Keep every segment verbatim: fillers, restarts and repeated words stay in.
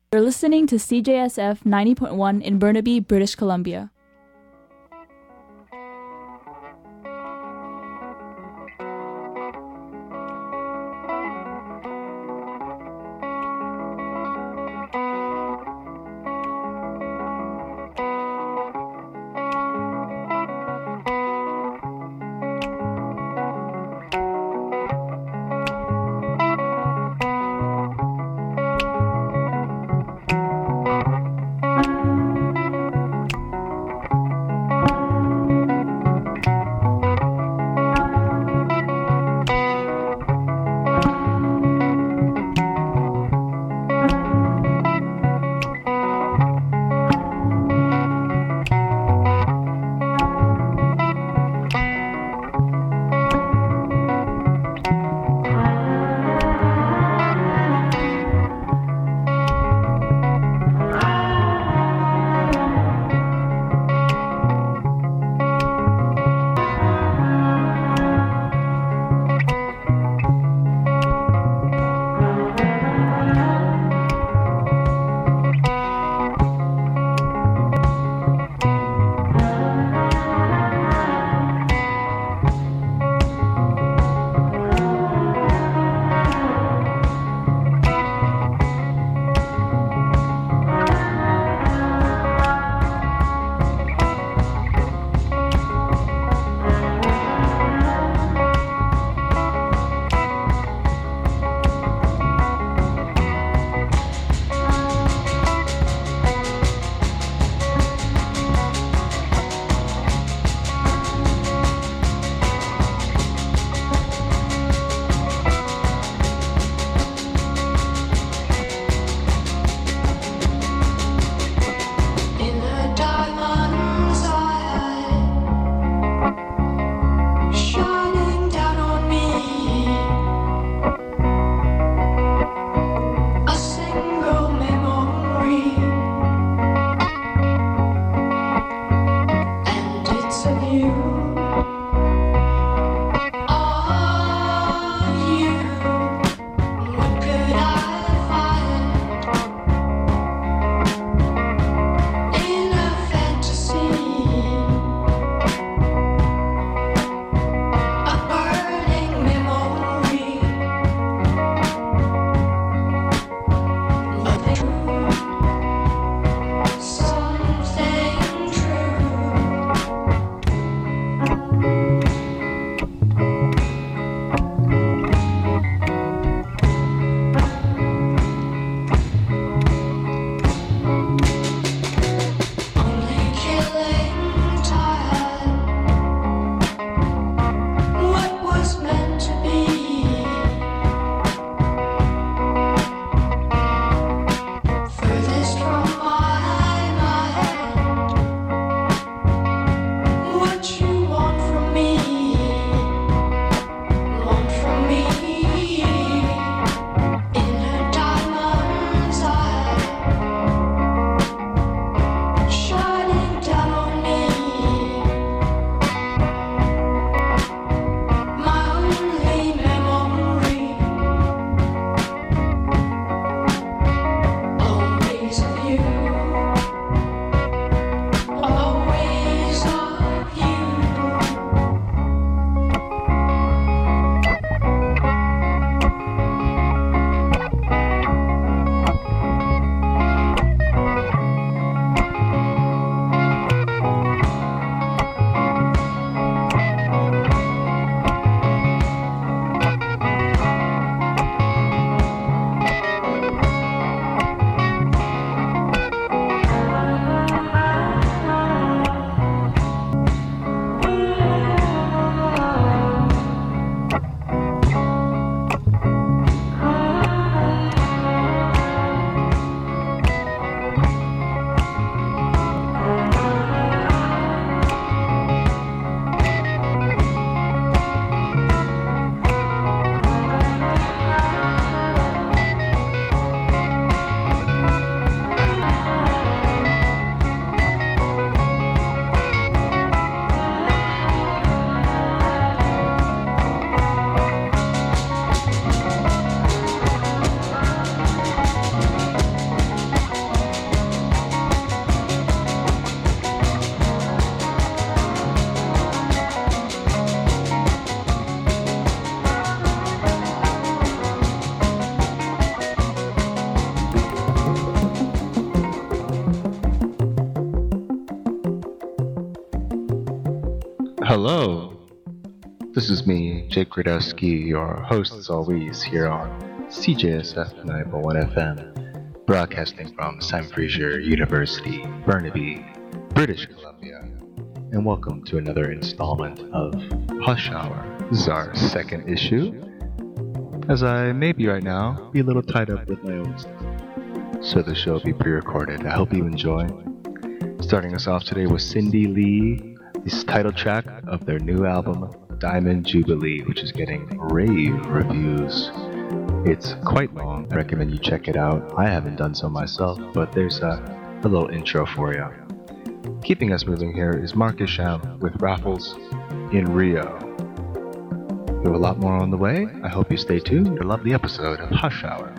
You're listening to C J S F ninety point one in Burnaby, British Columbia. Hello, this is me, Jake Gradowski, your host as always here on C J S F ninety point one F M, broadcasting from Sam Fraser University, Burnaby, British Columbia. And welcome to another installment of Hush Hour. This is our second issue, as I may be right now, be a little tied up with my own stuff. So the show will be pre-recorded. I hope you enjoy. Starting us off today with Cindy Lee, this title track of their new album, Diamond Jubilee, which is getting rave reviews. It's quite long. I recommend you check it out. I haven't done so myself, but there's a, a little intro for you. Keeping us moving here is Marcus Sham with Raffles in Rio. We have a lot more on the way. I hope you stay tuned. You'll love the episode of Hush Hour.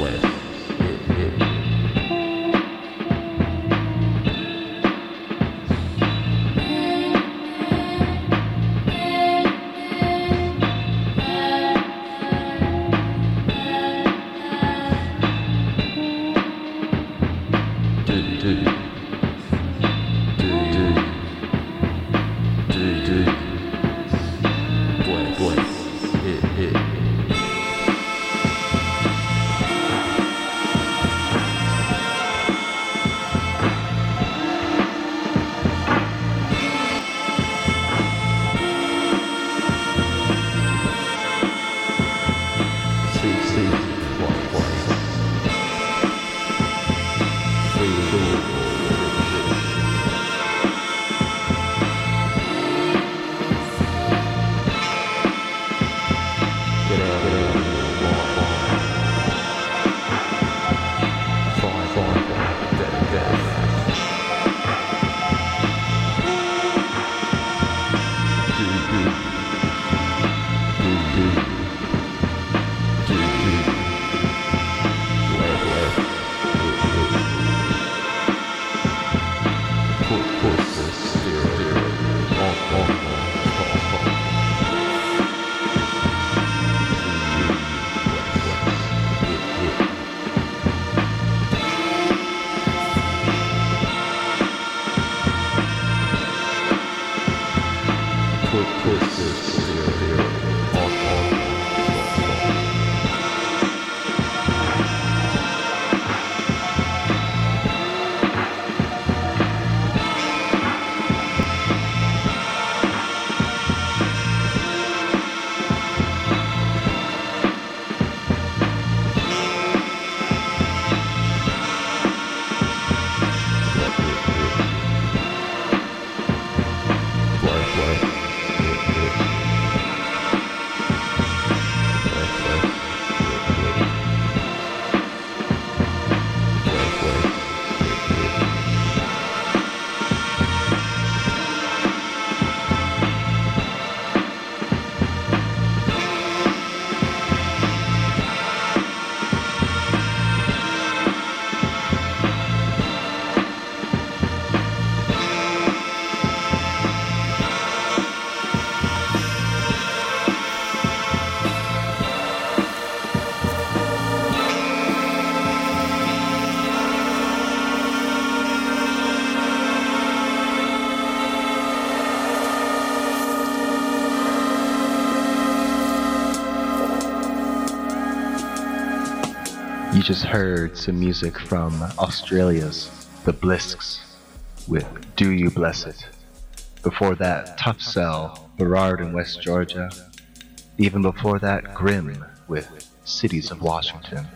You just heard some music from Australia's The Blisks with Do You Bless It. Before that, Tough Cell, Burrard in West Georgia. Even before that, Grimm with Cities of Washington.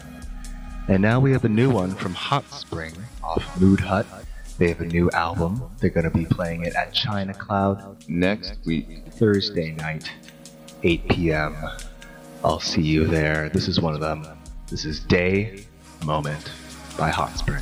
And now we have a new one from Hot Spring off Mood Hut. They have a new album. They're going to be playing it at China Cloud next week, Thursday night, eight p.m. I'll see you there. This is one of them. This is Day Moment by Hot Spring.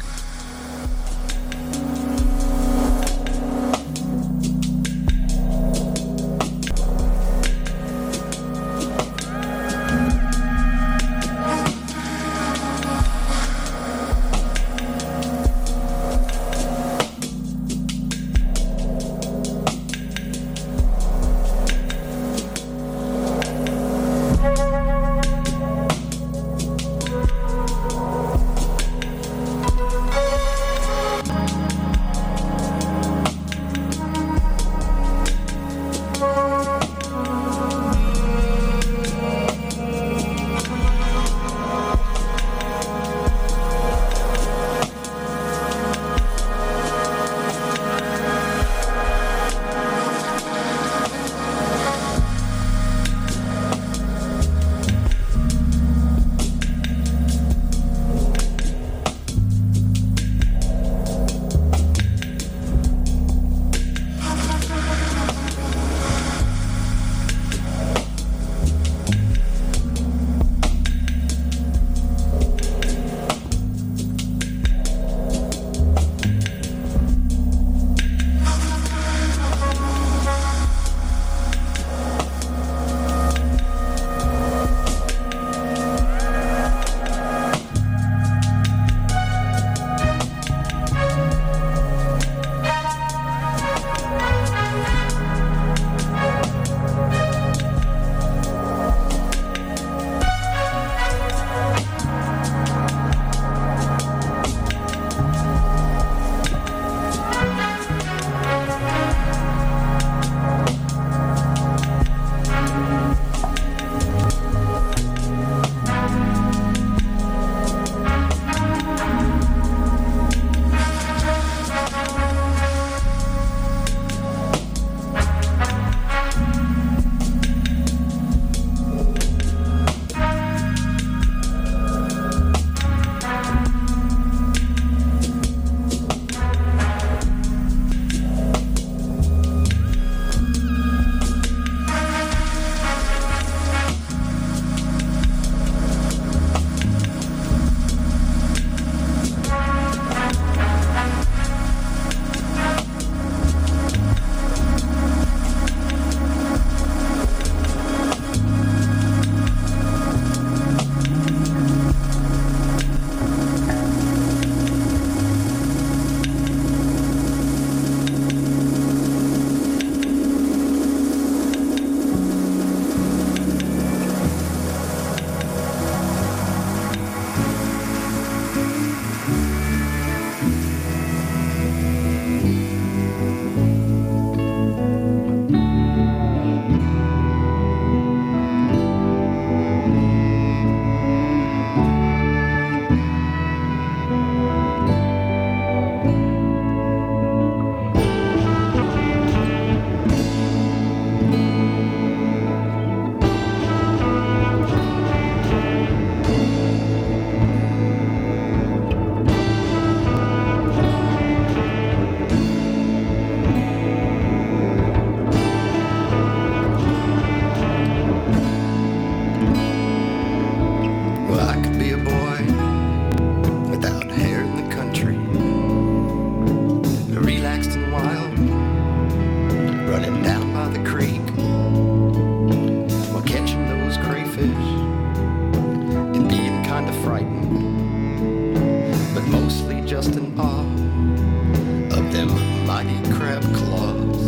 just in awe of them mighty crab claws.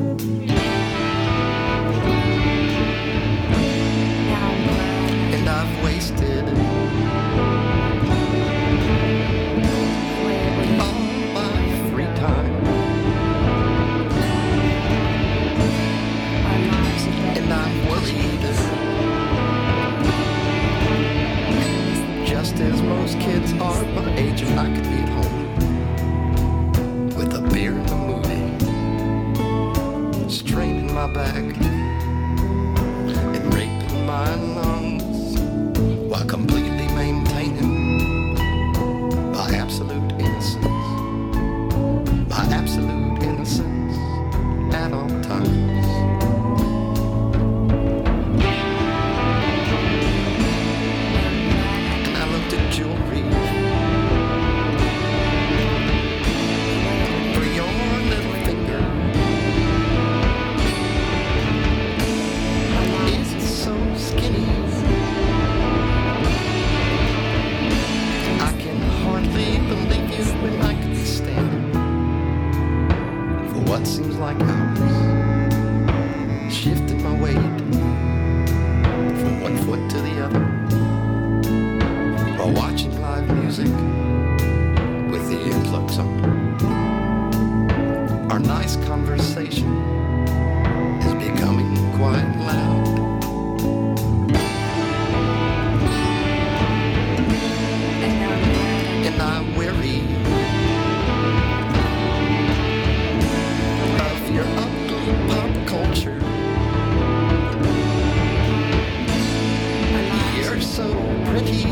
And I've wasted all my free time. And I'm worried, just as most kids are my age, if I could be at home with a beer and a movie, straining my back and raping my lungs while completely maintaining my absolute innocence, my absolute innocence at all times. Jewelry for your little finger. It's so skinny, I can hardly believe you when I could be standing for what seems like hours, shifting my weight from one foot to the other, while watching live music with the earplugs on. Our nice conversation is becoming quite loud. And I'm weary of your ugly pop culture. You're so pretty,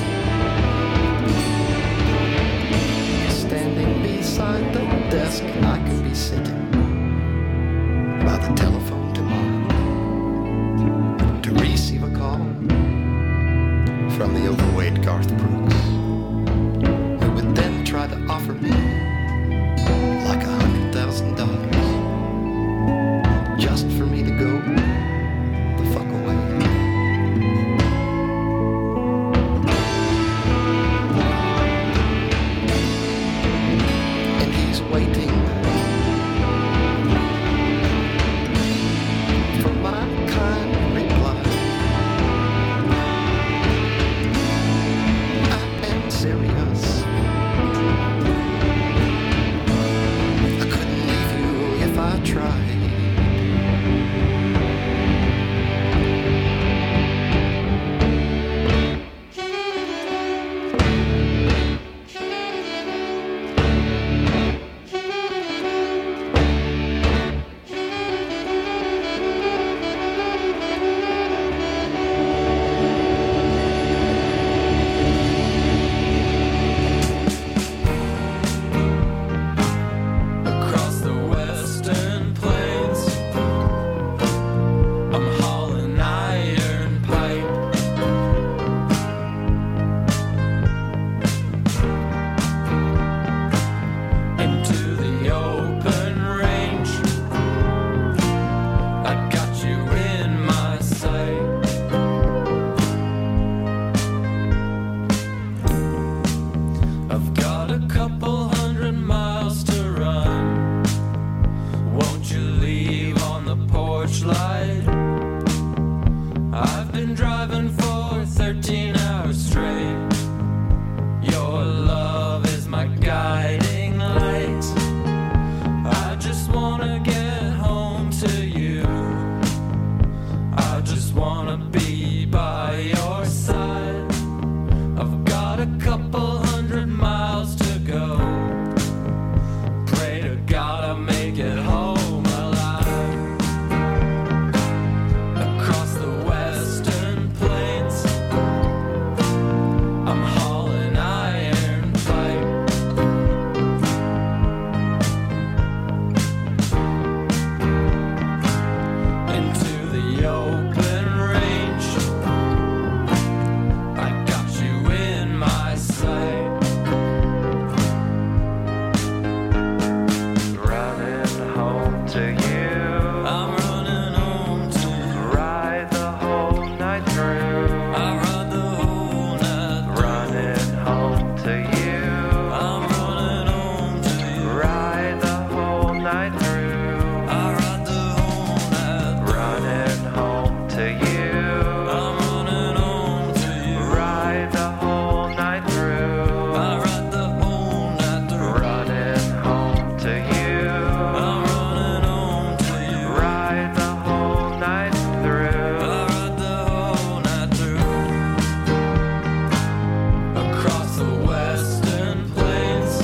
standing beside the desk. I could be sitting by the telephone tomorrow to receive a call from the overweight Garth Brooks, who would then try to offer me like a hundred thousand dollars just for me to go the fuck away. Waiting for my kind reply. I am serious. I couldn't leave you if I tried. Couple hundred miles